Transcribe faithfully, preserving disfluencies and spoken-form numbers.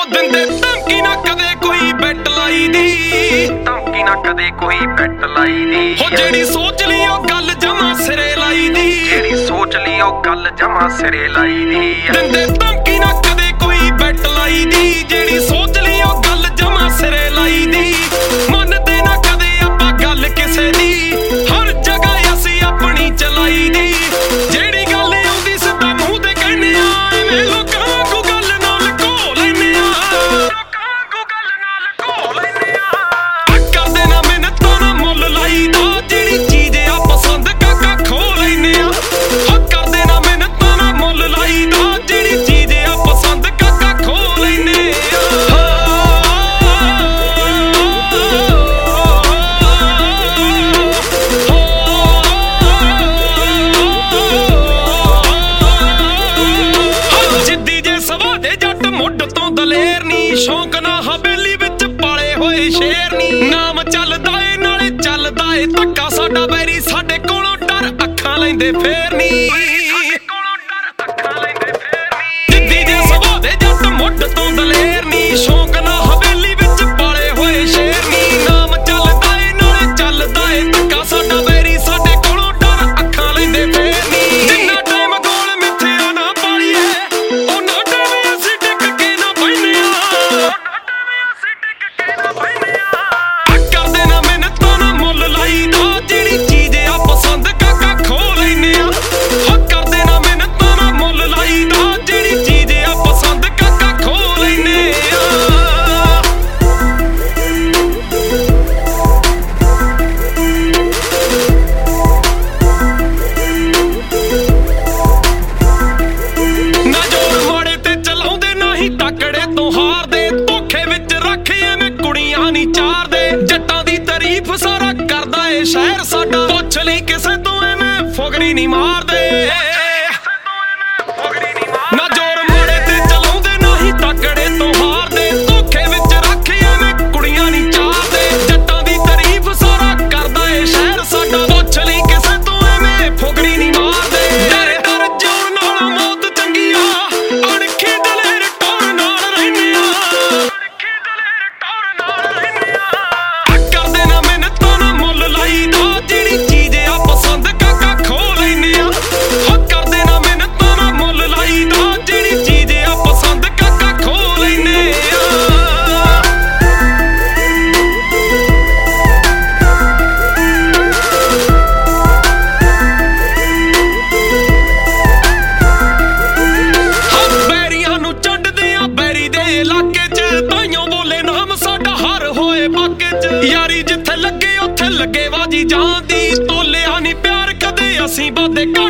ਦਿੰਦੇ ਧਮਕੀ ਨਾ ਕਦੇ ਕੋਈ ਬੈਟ ਲਾਈ ਦੀ, ਧਮਕੀ ਨਾ ਕਦੇ ਕੋਈ ਬੈਟ ਲਾਈ ਦੀ। ਹੋ ਜਿਹੜੀ ਸੋਚ ਲਈ ਉਹ ਗੱਲ ਜਮਾ ਸਿਰੇ ਲਾਈ ਦੀ, ਜਿਹੜੀ ਸੋਚ ਲਈ ਉਹ ਗੱਲ ਜਮਾ ਸਿਰੇ ਲਾਈ ਦੀ। ਦਿੰਦੇ ਧਮਕੀ ਨਾ ਕਦੇ ਕੋਈ ਬੈਟ ਲਾਈ ਦੀ, ਜਿਹੜੀ ਸੋਚ ਲਈ ਉਹ ਗੱਲ ਜਮਾ ਸਿਰੇ ਲਾਈ ਦੀ। ਮੰਨਦੇ ਨਾ ਕਦੇ ਆਪਾਂ ਗੱਲ ਕਿਸੇ ਦੀ, ਹਰ ਜਗ੍ਹਾ ਅਸੀਂ ਆਪਣੀ ਚਲਾਈ ਦੀ। ਜਿਹੜੀ ਗੱਲ ਆਉਂਦੀ ਸਿੱਧਾ ਮੂੰਹ ਤੇ ਕਹਿੰਦੇ ਆ, ਐਵੇਂ ਲੋਕਾਂ ਕੋ ਗੱਲ ਨਾਲ ਲੁਕੋ ਲੈਂਦੇ ਆ, ਲੋਕਾਂ ਕੋ ਗੱਲ ਨਾਲ ਲੁਕੋ ਲੈਂਦੇ ਆ। ਕਰਦੇ ਨਾ ਮਿਹਨਤਾਂ ਨਾ ਮੁੱਲ ਲਾਈਦਾ, ਜਿਹੜੀ ਚੀਜ਼ ਆ ਪਸੰਦ ਕਾਕਾ ਖੋ ਲੈਂਦੇ ਆ। ਹੱਕ ਕਰਦੇ ਨਾ ਮਿਹਨਤਾਂ ਨਾ ਮੁੱਲ ਲਾਈਦਾ, ਜਿਹੜੀ ਚੀਜ਼ ਆ ਪਸੰਦ ਕਾਕਾ ਖੋ ਲੈਂਦੇ ਆ। ਜਿੱਦੀ ਜੇ ਸਵਾ ਦੇ ਜੱਟ ਮੁੱਢ ਤੋਂ ਦਲੇਰ ਨੀ, ਸ਼ੌਂਕ ਨਾ ਹਵੇਲੀ ਵਿੱਚ ਪਾਲੇ ਹੋਏ ਸ਼ੇਰ ਨੀ। ਨਾਮ ਚੱਲਦਾ ਏ ਨਾਲੇ ਚੱਲਦਾ ਏ ਧੱਕਾ, ਸਾਡਾ ਬੈਰੀ ਸਾਡੇ ਕੋਲੋਂ ਡਰ ਅੱਖਾਂ ਲੈਂਦੇ ਫੇਰ ਨੀ। ਜਿੱਦੀ ਜੇ ਸਵਾ ਦੇ ਜੱਟ ਮੁੱਢ ਤੋਂ ਦਲੇਰ ਨੀ, ਸ਼ੌਂਕ ਨਾ ਹਵੇਲੀ ਵਿੱਚ ਪਾਲੇ ਹੋਏ ਸ਼ੇਰ ਨੀ। ਨਾਮ ਚੱਲਦਾ ਏ ਨਾਲੇ ਚੱਲਦਾ ਏ ਧੱਕਾ, ਸਾਡਾ ਬੈਰੀ ਸਾਡੇ ਕੋਲੋਂ ਡਰ ਅੱਖਾਂ ਲੈਂਦੇ ਫੇਰ ਨੀ। ਜਿੰਨਾ ਟਾਈਮ ਗੋਲ ਮਿੱਥਿਆ ਨਾ ਪਾਲੀਏ, ਉਹਨਾਂ ਟਾਈਮ ਅਸੀਂ ਟਿਕ ਕੇ ਨਾ ਬਹਿਨੇ ਆ। ਕਰਦੇ ਨਾ ਮਿਹਨਤਾਂ ਨਾ ਮੁੱਲ ਲਾਈਦਾ, ਜਿਹੜੀ ਚੀਜ਼ ਆ ਪਸੰਦ ਕਾਕਾ ਖੋ ਲੈਂਦੇ ਆ। ਹੱਕ ਕਰਦੇ ਨਾ ਮਿਹਨਤਾਂ ਨਾ ਮੁੱਲ ਲਾਈਦਾ, ਜਿਹੜੀ ਚੀਜ਼ ਆ ਪਸੰਦ ਕਾਕਾ ਖੋ ਲੈਂਦੇ ਆ। ਨਾ ਜੋਰ ਮਾੜੇ ਤੇ ਚਲਾਉਂਦੇ ਨਾ ਹੀ ਤਕੜੇ ਤੋਂ ਹਾਰਦੇ, ਧੋਖੇ ਵਿੱਚ ਰੱਖ ਐਵੇਂ ਕੁੜੀਆਂ ਨਹੀਂ ਚਾਰਦੇ। ਜੱਟਾਂ ਦੀ ਤਾਰੀਫ ਸਾਰਾ ਕਰਦਾ ਏ ਸ਼ਹਿਰ ਸਾਡਾ, ਪੁੱਛ ਲਈ ਕਿਸੇ ਤੋਂ ਐਵੇਂ ਫੁਗੜੀ ਨਹੀਂ ਮਾਰਦੇ। ਨਾ ਜੋਰ ਮਾੜੇ ਤੇ ਚਲਾਉਂਦੇ ਨਾ ਹੀ ਤਕੜੇ ਤੋਂ ਹਾਰਦੇ, ਧੋਖੇ ਵਿੱਚ ਰੱਖ ਐਵੇਂ ਕੁੜੀਆਂ ਨਹੀਂ ਚਾਰਦੇ। ਜੱਟਾਂ ਦੀ ਤਾਰੀਫ ਸਾਰਾ ਕਰਦਾ ਏ ਸ਼ਹਿਰ ਸਾਡਾ, ਪੁੱਛ ਲਈ ਕਿਸੇ ਤੋਂ ਐਵੇਂ ਫੁਗੜੀ ਨਹੀਂ ਮਾਰਦੇ। ਡਰ ਡਰ ਜਿਉਣ ਨਾਲੋਂ ਮੌਤ ਚੰਗੀ ਆ, ਅਣਖੀ ਦਲੇਰ ਟੌਰ ਨਾਲ ਰਹਿੰਦੇ ਆ। ਕਰਦੇ ਨਾ ਮਿਹਨਤਾਂ ਨਾ ਮੁੱਲ ਲਾਈਦਾ, ਜਿਹੜੀ ਚੀਜ਼ ਆ ਪਸੰਦ ਕਾਕਾ ਖੋ ਲੈਂਦੇ ਆ। ਹੱਕ ਕਰਦੇ ਨਾ ਮਿਹਨਤਾਂ ਨਾ ਮੁੱਲ ਲਾਈਦਾ, ਜਿਹੜੀ ਚੀਜ਼ ਆ ਪਸੰਦ ਕਾਕਾ ਖੋ ਲੈਂਦੇ ਆ। ਹਾਂ ਬੈਰੀਆਂ ਨੂੰ ਚੰਡਦੇ ਆ ਬੈਰੀ ਦੇ ਇਲਾਕੇ 'ਚ, ਤਾਈਓ ਬੋਲੇ ਨਾਮ ਸਾਡਾ ਹਰ ਹੋਏ ਬਾਕੇ 'ਚ। ਯਾਰੀ ਜਿੱਥੇ ਲੱਗੇ ਉੱਥੇ ਲੱਗੇ ਬਾਜੀ ਜਾਂਦੀ, ਤੋਲਿਆ ਨਹੀਂ ਪਿਆਰ ਕਦੇ ਅਸੀਂ ਵਾਦੇ